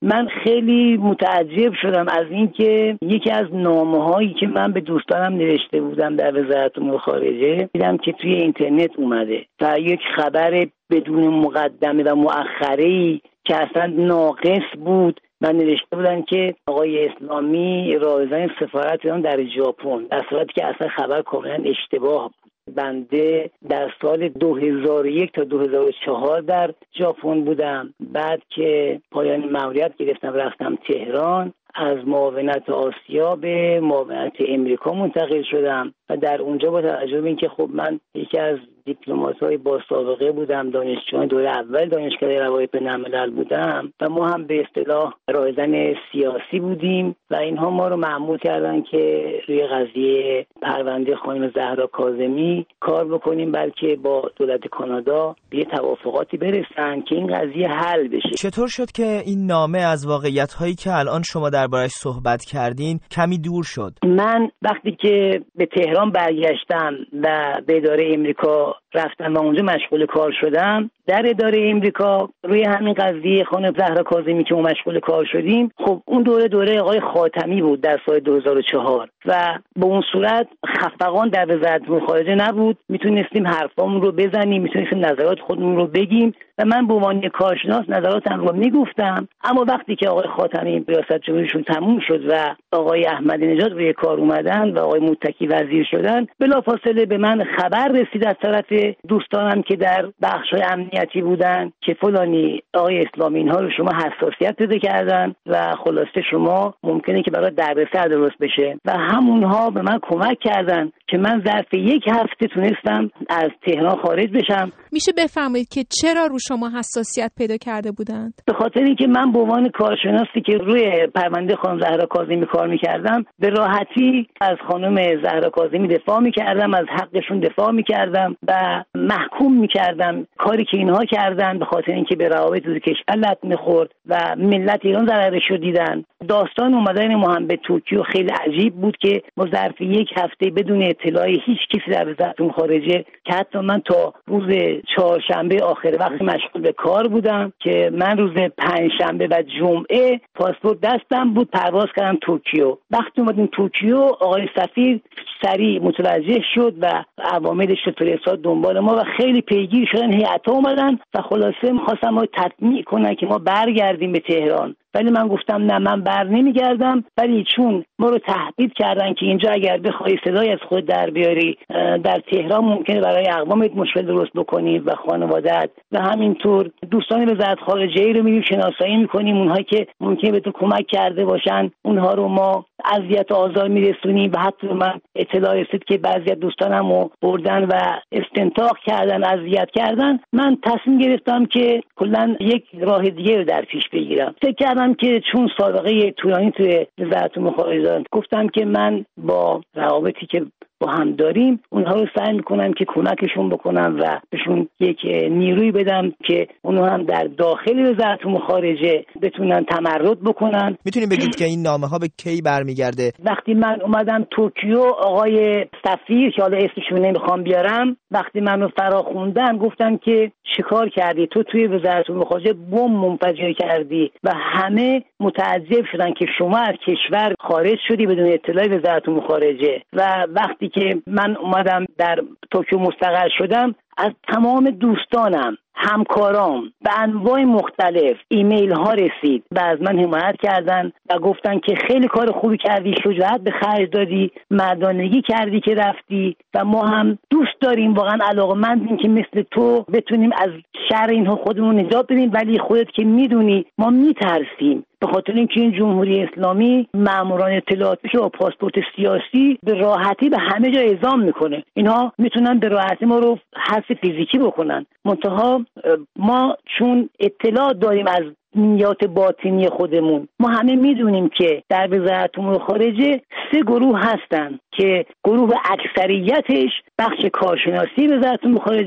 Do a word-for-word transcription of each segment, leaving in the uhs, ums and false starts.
من خیلی متعجب شدم از اینکه یکی از نامه‌هایی که من به دوستانم نوشته بودم در وزارت امور خارجه دیدم که توی اینترنت اومده و یک خبر بدون مقدمه و مؤخره‌ای که اصلا ناقص بود و نوشته بودن که آقای اسلامی رایزن سفارت ایران در ژاپن، در صورتی که اصلا خبر کاملا اشتباه بود. بنده در سال دو هزار و یک تا دو هزار و چهار در ژاپن بودم، بعد که پایان مأموریت گرفتم رفتم تهران، از معاونت آسیا به معاونت امریکا منتقل شدم و در اونجا با توجه به اینکه خب من یکی از دیپلمات‌های با سابقه بودم، دانشجوی دوره اول دانشکده روابط بین‌الملل بودم و ما هم به اصطلاح رایزن سیاسی بودیم و اینها ما رو مأمور کردن که روی قضیه پرونده خانم زهرا کاظمی کار بکنیم، بلکه با دولت کانادا به توافقاتی برسن که این قضیه حل بشه. چطور شد که این نامه از واقعیت‌هایی که الان شما درباره‌اش صحبت کردین کمی دور شد؟ من وقتی که به تهران برگشتم و به اداره امریکا رفتم و اونجا مشغول کار شدم، در اداره امریکا روی همین قضیه خانم زهرا کاظمی که ما مشغول کار شدیم، خب اون دوره دوره آقای خاتمی بود در سال دو هزار و چهار و به اون صورت خفقان در وزارت امور خارجه نبود، میتونستیم حرفامون رو بزنیم، میتونستیم نظرات خودمون رو بگیم و من به عنوان کارشناس نظراتم رو میگفتم. اما وقتی که آقای خاتمی ریاست جمهوریشون تموم شد و آقای احمدی نژاد روی کار اومدن و آقای متکی وزیر شدن، بلافاصله به من خبر رسید از طرف دوستانم که در بخش‌های امنیتی بودن که فلانی آقای اسلامی اینها رو شما حساسیت پیدا کردن و خلاصه شما ممکنه که برای دردسر درست بشه و همونها به من کمک کردن که من ظرف یک هفته تونستم از تهران خارج بشم. میشه بفرمایید که چرا رو شما حساسیت پیدا کرده بودند؟ به خاطر اینکه من به عنوان کارشناسی که روی پرونده خانم زهرا کاظمی کار می‌کردم، به راحتی از خانم زهرا کاظمی دفاع می‌کردم، از حقشون دفاع می‌کردم و محکوم می‌کردم کاری که اینها کردن به خاطر اینکه به روابط دو کشور لطمه می‌خورد و ملت ایران ضررش رو دیدن. داستان اومدن ما هم به توکیو خیلی عجیب بود که ما ظرف یک هفته بدون اطلاع هیچ کسی در وزارت امور خارجه که حتی من تا روز چهارشنبه آخر وقت مشغول به کار بودم که من روز پنجشنبه و جمعه پاسپورت دستم بود، پرواز کردم توکیو. وقتی اومدیم توکیو آقای سفیر سریع متوجه شد و عواملش رو فرستاد دنبال ما و خیلی پیگیر شدن، هیئت‌ها اومدن و خلاصه می‌خواستن ما تطمیع کنن که ما برگردیم به تهران، ولی من گفتم نه، من بر نمیگردم، ولی چون ما رو تهدید کردن که اینجا اگر بخوای صدای از خود در بیاری در تهران ممکنه برای اقوامت مشکل درست بکنی و خانواده‌ات و همینطور دوستان وزارت خارجه ای رو می‌بینیم شناسایی می‌کنیم، اونها که ممکنه به تو کمک کرده باشن اونها رو ما اذیت و آزار می‌رسونیم و حتی من اطلاع رسید که بعضی از دوستانم رو بردن و استنطاق کردن، اذیت کردن. من تصمیم گرفتم که کلاً یک راه دیگه رو در پیش بگیرم. فکر کردم که چون سابقه طولانی توی وزارت امور خارجه دارم، گفتم که من با روابطی که با هم داریم اونها رو سعی میکنم که کمکشون بکنم و بهشون یک نیروی بدم که اونها هم در داخل وزارت امور خارجه بتونن تمرد بکنن. میتونیم بگید که این نامه ها به کی برمیگرده؟ وقتی من اومدم توکیو آقای سفیر که حالا اسمشون نمیخوام بیارم، وقتی منو فرا خوندن گفتن که چیکار کردی تو توی وزارت امور خارجه، بمب منفجر کردی و همه متعجب شدن که شما از کشور خارج شدی بدون اطلاع وزارت امور خارجه. و وقتی که من اومدم در توکیو مستقر شدم، از تمام دوستانم، همکارام به انواع مختلف ایمیل ها رسید و از من حمایت کردن و گفتن که خیلی کار خوبی کردی، شجاعت به خرج دادی، مردانگی کردی که رفتی و ما هم دوست داریم، واقعا علاقه‌مندیم که مثل تو بتونیم از شر اینها خودمون نجات بدیم، ولی خودت که میدونی ما میترسیم به خاطر اینکه این جمهوری اسلامی ماموران اطلاعاتی که با پاسپورت سیاسی به راحتی به همه جا اعزام میکنه، اینها میتونن به راحتی ما رو حذف فیزیکی بکنن. منتها ما چون اطلاع داریم از نیات باطنی خودمون، ما همه میدونیم که در وزارت امور خارجه سه گروه هستن که گروه اکثریتش بخش کارشناسی وزارت امور خارجه است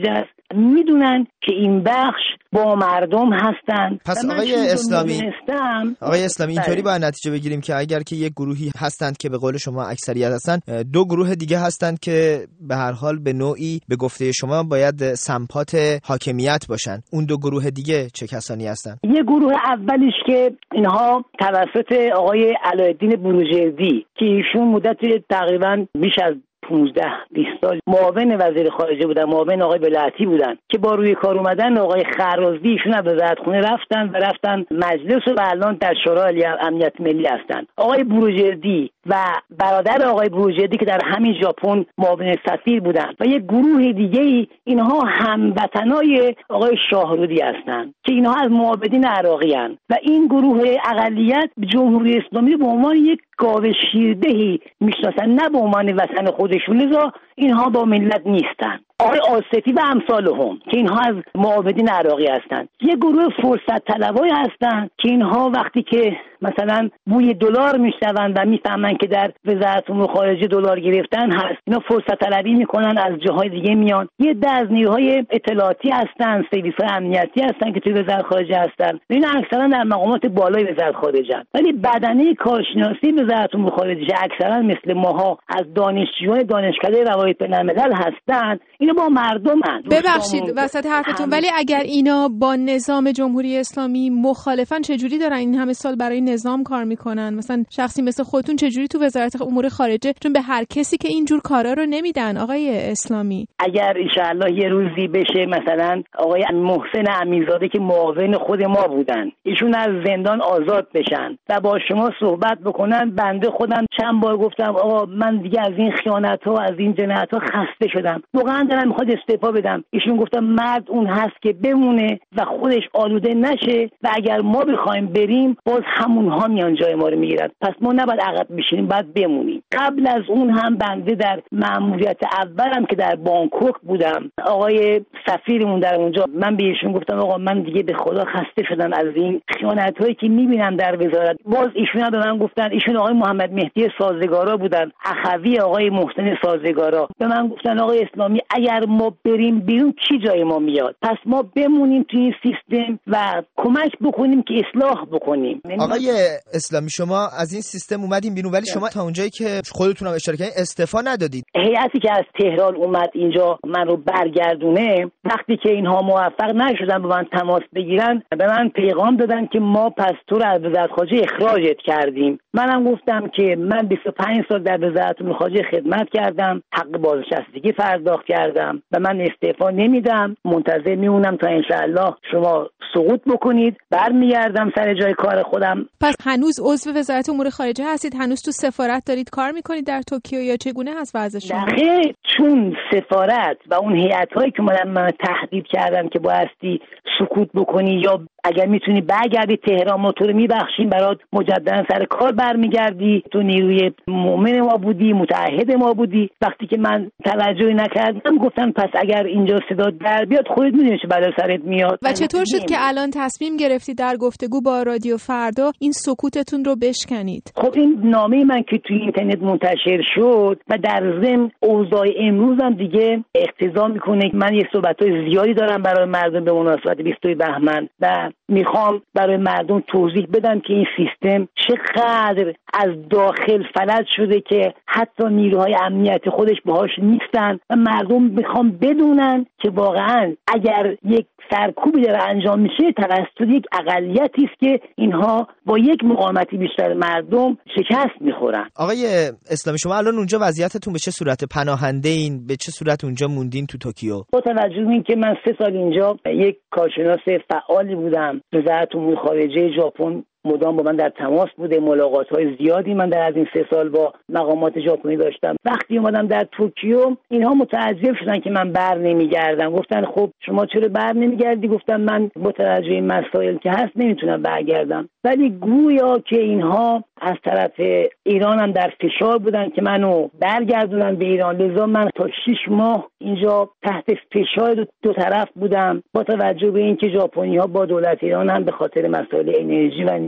میدونن که این بخش با مردم هستن. پس آقای اسلامی آقای اسلامی اینطوری باید نتیجه بگیریم که اگر که یک گروهی هستند که به قول شما اکثریت هستند، دو گروه دیگه هستند که به هر حال به نوعی به گفته شما باید سمپات حاکمیت باشن. اون دو گروه دیگه چه کسانی هستند؟ یه گروه اولیش که اینها توسط آقای علایالدین بروجردی که ایشون مدت تقریبا بیش از پانزده بیست سال معاون وزیر خارجه بودن، معاون آقای ولایتی بودن، که با روی کار اومدن آقای خرازی ایشون از وزارتخونه رفتن و رفتن مجلس و الان در شورای امنیت ملی هستن. آقای بروجردی و برادر آقای بروجردی که در همین ژاپن معاون سفیر بودن و یک گروه دیگه ای، اینها هموطنای آقای شاهرودی هستند که اینها از معابدین عراقی هستند و این گروه اقلیت جمهوری اسلامی به عنوان یک گاو شیردهی میشناسن، نه به عنوان وطن خودشون، لذا اینها با ملت نیستن. آقای آصفی و امثالهم که اینها از معابدین عراقی هستند. یه گروه فرصت طلبای هستند که اینها وقتی که مثلا بوی دلار میشنون و میفهمن که در وزارت امور خارجه دلار گرفتن هست، اینا فرصت طلبی میکنن، از جاهای دیگه میان. یه ده از نیروهای اطلاعاتی هستن، سرویس‌های امنیتی هستن که توی وزارت خارجه هستن. اینا اکثرا در مقامات بالای وزارت خارجه هستن، ولی بدنه کارشناسی وزارت امور خارجه اکثرا مثل ماها از دانشجویان دانشکده روابط بین‌الملل هستن. اینا با مردم هستن. ببخشید وسط حرفتون، ولی اگر اینا با نظام جمهوری اسلامی مخالفن چجوری دارن این همه سال برای نظام کار میکنن؟ مثلا شخصی مثل خودتون چجوری تو وزارت امور خارجه؟ چون به هر کسی که اینجور کارا رو نمیدن آقای اسلامی. اگر ان شاء الله یه روزی بشه مثلا آقای محسن امیرزاده که معاون خود ما بودن، ایشون از زندان آزاد بشن و با شما صحبت بکنن، بنده خودم چند بار گفتم آقا من دیگه از این خیانت‌ها، از این جنایت‌ها خسته شدم، واقعا دارم میخواد استعفا بدم. ایشون گفتم مرد اون هست که بمونه و خودش آلوده نشه و اگر ما بخوایم بریم باز همونها میان جای ما رو میگیرن، پس ما نباید عقب بشینیم، باید بمونیم. قبل از اون هم بنده در مأموریت اولم که در بانکوک بودم، آقای سفیرمون در اونجا، من به ایشون گفتم آقا من دیگه به خدا خسته شدم از این خیانت‌هایی که میبینم در وزارت. باز ایشون به من گفتن، ایشون آقای محمد مهدی سازگارا بودن، اخوی آقای محسن سازگارا، به من گفتن آقای اسلامی اگر ما بریم بیرون کی جای ما میاد؟ پس ما بمونیم توی این سیستم و کمک بکنیم که اصلاح بکنیم. آقای اسلامی شما از این سیستم اومدین بیرون، ولی شما تا اونجایی که خودتون هم اشاره کردین استعفا ندادید. هیئتی که از تهران اومد اینجا من رو برگردونه، وقتی که اینها موفق نشدن به من تماس بگیرن، به من پیغام دادن که ما پس تو رو از وزارت خارجه اخراجت کردیم. منم گفتم که من بیست و پنج سال در وزارت امور خارجه خدمت کردم، حق بازنشستگی پرداخت کردم و من استعفا نمیدم، منتظر میمونم تا انشاءالله شما سقوط بکنید، برمیگردم سر جای کار خودم. پس هنوز عضو وزارت امور خارجه هستید؟ هنوز تو سفارت دارید کار میکنید در توکیو یا چگونه هست وضع شما؟ دقیقاً، چون سفارت و اون هیئت‌هایی که اومدن من تهدید کردن که بایستی سکوت بکنی یا اگر میتونی برگردی تهران ما تو رو میبخشیم برات مجددا سر کار برمیگردی، تو نیروی مؤمن ما بودی، متعهد ما بودی. وقتی که من توجهی نکردم گفتم پس اگر اینجا صدا در بیاد خودت میدونی چه بلا سرت میاد. و چطور شد که الان تصمیم گرفتی در گفتگو با رادیو فردا این سکوتتون رو بشکنید؟ خب این نامه من که توی اینترنت منتشر شد و در ضمن اوضاع امروز هم دیگه اقتضا میکنه که من یه صحبت‌های زیادی دارم برای مردم به مناسبت بیستم بهمن و میخوام برای مردم توضیح بدم که این سیستم چقدر از داخل فلج شده که حتی نیروهای امنیتی خودش باهاش نیستن و مردم میخوام بدونن که واقعا اگر یک سرکوبی داره انجام میشه توسط یک اقلیتی است که اینها با یک مقاومتی بیشتر مردم شکست میخورن. آقای اسلامی شما الان اونجا وضعیتتون به چه صورت؟ پناهنده این؟ به چه صورت اونجا موندین تو توکیو؟ با توجه به اینکه من سه سال اینجا یک کارشناس فعالی بودم، وزارت امور خارجه ژاپن مدام با من در تماس بوده، ملاقات‌های زیادی من در از این سه سال با مقامات ژاپنی داشتم. وقتی اومدم در توکیو اینها متعجب شدن که من بر نمیگردم، گفتن خب شما چرا بر نمیگردی؟ گفتم من با توجه این مسائل که هست نمیتونم برگردم. ولی گویا که اینها از طرف ایران هم در فشار بودن که منو برگردونن به ایران، لذا من تا شش ماه اینجا تحت فشار دو, دو طرف بودم، با توجه به اینکه ژاپنی‌ها با دولت ایران هم به خاطر مسائل انرژی و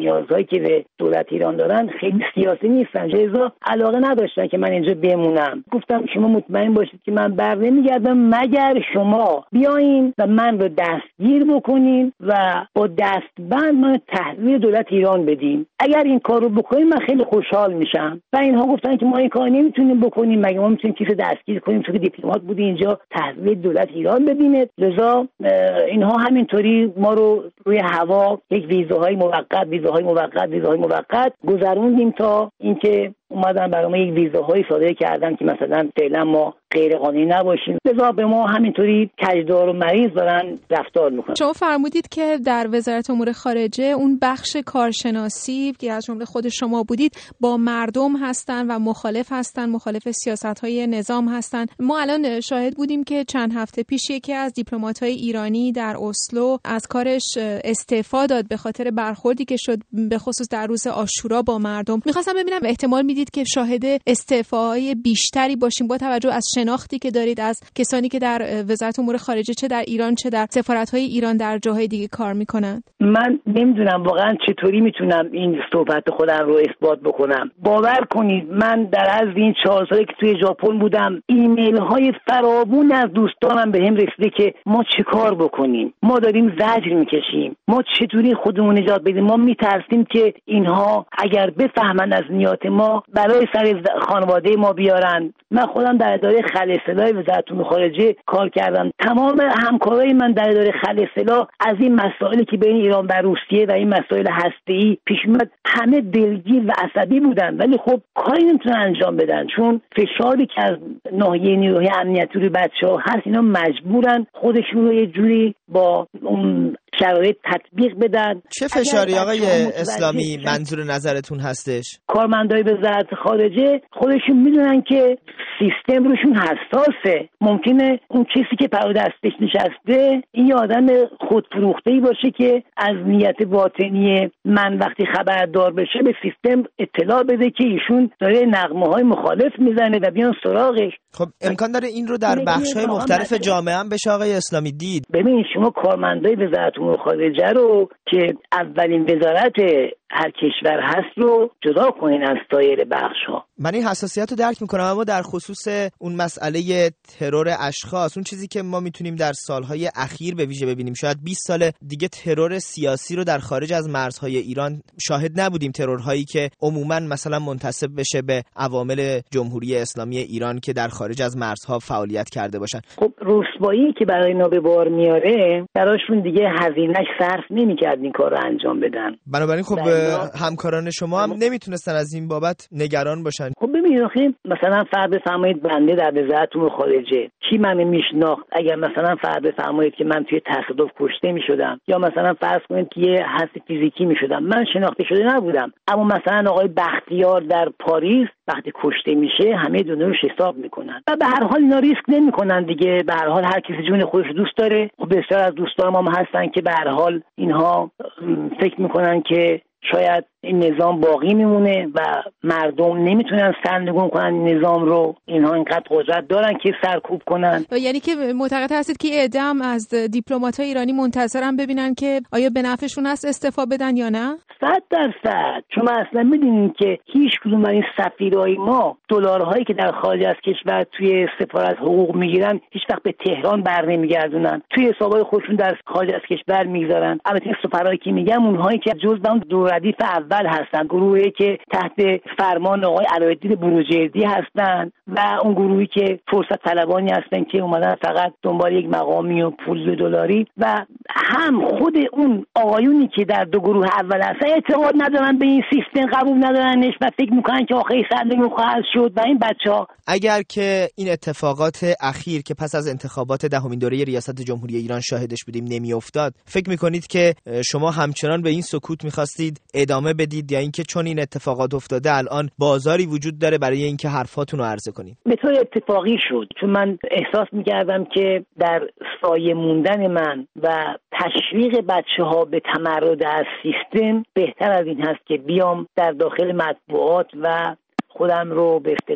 نیازهایی که به دولت ایران دارن خیلی سیاسی نیستن، لذا علاقه نداشتن که من اینجا بمونم. گفتم شما مطمئن باشید که من بر نمیگردم مگر شما بیاین و من رو دستگیر بکنین و با دستبند من تحویل دولت ایران بدین. اگر این کار رو بکنین من خیلی خوشحال میشم. و اینها گفتن که ما این کار نمیتونیم بکنیم، مگه ما میتونیم کسی دستگیر کنیم تو که دیپلمات بودی اینجا تحویل دولت ایران ببینه. لذا اینها همینطوری ما رو روی هوا یک ویزاهای موقت ویزاهای موقت ویزاهای موقت گذروندیم تا اینکه اومدن برای ما یک ویزاهای صادر کردن که مثلا فعلا ما غیر قانونی نباشیم. لذا به ما همینطوری کجدار و مریض دارن رفتار میکنن. شما فرمودید که در وزارت امور خارجه اون بخش کارشناسی که از جمله خود شما بودید با مردم هستن و مخالف هستن، مخالف سیاست‌های نظام هستن. ما الان شاهد بودیم که چند هفته پیش یکی از دیپلمات‌های ایرانی در اسلو از کارش استعفا داد به خاطر برخوردی که شد به خصوص در روز عاشورا با مردم. می‌خواستم ببینم احتمال میدید که شاهد استعفاهای بیشتری باشیم با توجه از شناختی که دارید از کسانی که در وزارت امور خارجه چه در ایران چه در سفارت‌های ایران در جاهای دیگه کار میکنند؟ من نمیدونم واقعا چطوری میتونم این صحبت خودم رو اثبات بکنم. باور کنید من در از این چهار سالی که توی ژاپن بودم ایمیل های فراوون از دوستانم بهم رسیده که ما چه کار بکنیم، ما داریم زجر میکشیم، ما چطوری خودمون نجات بدیم، ما میترسیم که اینها اگر بفهمن از نیات ما برای سر خانواده ما بیارن. من خودم در اداره خلع سلاح وزارت امور خارجه کار کردم. تمام همکارای من در اداره خلع سلاح از این مسائلی که بین ایران و روسیه و این مسائل هسته‌ای پیش اومد همه دلگیر و عصبی بودن، ولی خب کاری نمیتونن انجام بدن چون فشاری که از ناحیه نیروهای امنیتی روی بچه‌ها هست اینا مجبورن خودشون رو یه جوری با اون شرایط تطبیق بدن. چه فشاری آقای اسلامی منظور نظرتون هستش؟ کارمندای وزارت خارجه خودشون میدونن که سیستم روشون حساسه. ممکنه اون کسی که پرو دستش نشسته این آدم خودفروخته‌ای باشه که از نیت باطنی من وقتی خبردار بشه به سیستم اطلاع بده که ایشون داره نغمه‌های مخالف میزنه و بیان سراغش. خب امکان داره این رو در بخش‌های مختلف جامعه هم بشه آقای اسلامی دید؟ ببین شما کارمندای وزارت امور خارجه رو که اولین وزارت هر کشور هست رو جدا کنین از سایر بخش‌ها. من این حساسیت رو درک میکنم، اما در خصوص اون مسئله ترور اشخاص، اون چیزی که ما میتونیم در سالهای اخیر به ویژه ببینیم، شاید بیست سال دیگه ترور سیاسی رو در خارج از مرزهای ایران شاهد نبودیم، ترورهایی که عموما مثلا منتسب بشه به عوامل جمهوری اسلامی ایران که در خارج از مرزها فعالیت کرده باشن. خب رسوایی که برای اینا به بار میاره براشون دیگه هزینه‌اش صرف نمی‌کرد این کار رو انجام بدن. بنابراین خب همکاران شما هم نمیتونستن از این بابت نگران باشن. خب ببینید آخه مثلا فرض بفرمایید بنده در وزارت امور خارجه کی منو میشناخت؟ اگر مثلا فرض بفرمایید که من توی تصادف کشته میشدم یا مثلا فرض کنید که یه حادثه فیزیکی میشدم، من شناخته شده نبودم، اما مثلا آقای بختیار در پاریس وقتی کشته میشه همه دنیا رو حساب میکنن و به هر حال اینا ریسک نمیکنن دیگه. به هر حال هر کسی جون خودش دوست داره. خب بسیار از دوستان ما هم هستن که به هر حال اینها فکر میکنن که شاید این نظام باقی میمونه و مردم نمیتونن سرنگون کنن این نظام رو. اینها اینقدر قدرت دارن که سرکوب کنن. یعنی که معتقد هستید که اعدام از دیپلمات‌های ایرانی منتظرن ببینن که آیا به نفعشون هست استعفا بدن یا نه؟ صد درصد. شما اصلا میدونید که هیچ کدوم از این سفیرای ما دلارهایی که در خارج از کشور توی سفارت حقوق میگیرن هیچ وقت به تهران بر نمیگردونن، توی حسابای خودشون در خارج از کشور میگذارن. البته سفرایی که میگم اونهایی که جزء اون دو ردیف اول هستن، گروهی که تحت فرمان آقای علایالدین بروجردی هستن و اون گروهی که فرصت طلبانی هستن که اومدن فقط دنبال یک مقامی و پول دلاری، و هم خود اون آقایونی که در دو گروه اول هستن اعتقاد ندارن به این سیستم، قبول ندارنش و فکر میکنن که آخه سرنگون خواهد شد. و این بچه‌ها اگر که این اتفاقات اخیر که پس از انتخابات دهمین دوره ریاست جمهوری ایران شاهدش بودیم نمیافتاد، فکر میکنید که شما همچنان به این سکوت میخواستید ادامه بدید یا اینکه چون این اتفاقات افتاده الان بازاری وجود داره برای اینکه حرفاتون رو عرضه کنید؟ به طور اتفاقی شد، چون من احساس میکردم که در سایه موندن من و تشویق بچه‌ها به تمرد از سیستم بهتر از این هست که بیام در داخل مطبوعات و خودم رو به اصطلاح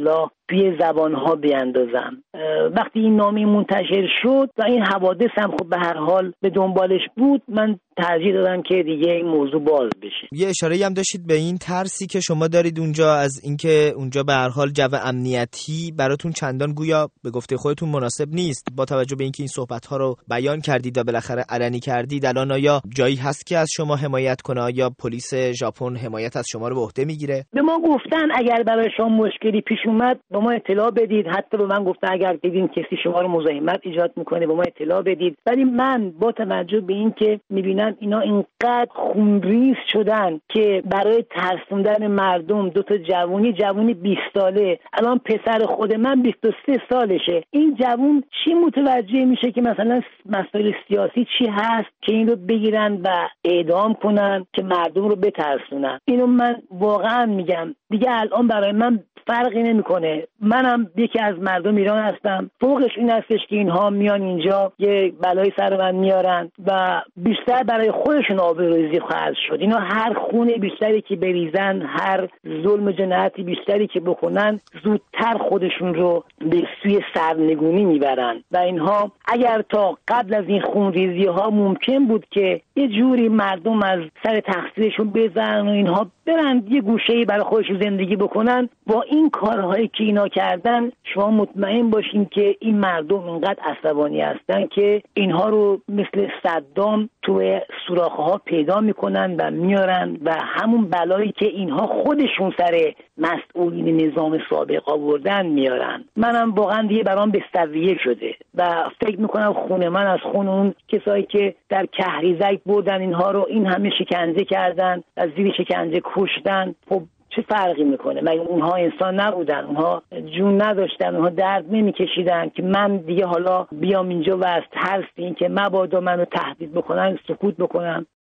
توی زبانها بیاندازم. وقتی این نامه منتشر شد و این حوادث هم خب به هر حال به دنبالش بود، من ترجیح دادم که دیگه این موضوع باز بشه. یه اشاره هم داشتید به این ترسی که شما دارید اونجا از اینکه اونجا به هر حال جو امنیتی براتون چندان گویا به گفته خودتون مناسب نیست. با توجه به اینکه این صحبت ها رو بیان کردید و بالاخره علنی کردید، الان آیا جایی هست که از شما حمایت کنه؟ یا پلیس ژاپن حمایت از شما رو به عهده میگیره؟ به ما گفتن اگر برای شما مشکلی پیش اومد با ما اطلاع بدید. حتی به من گفتن اگر دیدین کسی شما رو مزاحمت ایجاد میکنه با ما اطلاع بدید. ولی من با توجه به اینکه میبینم اینا اینقدر خونریز شدن که برای ترسوندن مردم، دو تا جوونی جوونی بیست ساله، الان پسر خود من بیست و سه سالشه، این جوون چی متوجه میشه که مثلا مسائل سیاسی چی هست که این رو بگیرن و اعدام کنن که مردم رو بترسونن؟ اینو من واقعا میگم دیگه الان برای من فرقی نمیکنه. منم یکی از مردم ایران هستم. فوقش این هستش که اینها میان اینجا یه بلای سر من میارن و بیشتر برای خودشون آبروریزی خواهد شد. اینا هر خون بیشتری که بریزن، هر ظلم و جنایتی بیشتری که بکنن، زودتر خودشون رو به سوی سرنگونی میبرن و اینها اگر تا قبل از این خونریزی ها ممکن بود که یه جوری مردم از سر تقصیرشون بزنن و اینها برن یه گوشه‌ای برای خودشون زندگی بکنن، با این کارهایی که اینا کردن شما مطمئن باشین که این مردم اینقدر عصبانی هستن که اینها رو مثل صدام توی سوراخ‌ها پیدا میکنن و میارن و همون بلایی که اینها خودشون سر مسئولین نظام سابق آوردن میارن. منم واقعا دیگه برام بستویه شده و فکر میکنم خون من از خون اون کسایی که در کهریزک بردن اینها رو این همه شکنجه کردن، از زیر شکنجه کشتن، خب چه فرقی میکنه؟ مگه اونها انسان نبودن؟ اونها جون نداشتن؟ اونها درد نمیکشیدن که من دیگه حالا بیام اینجا و از ترس این که مبادا منو تهدید بکنن سکوت بکنم؟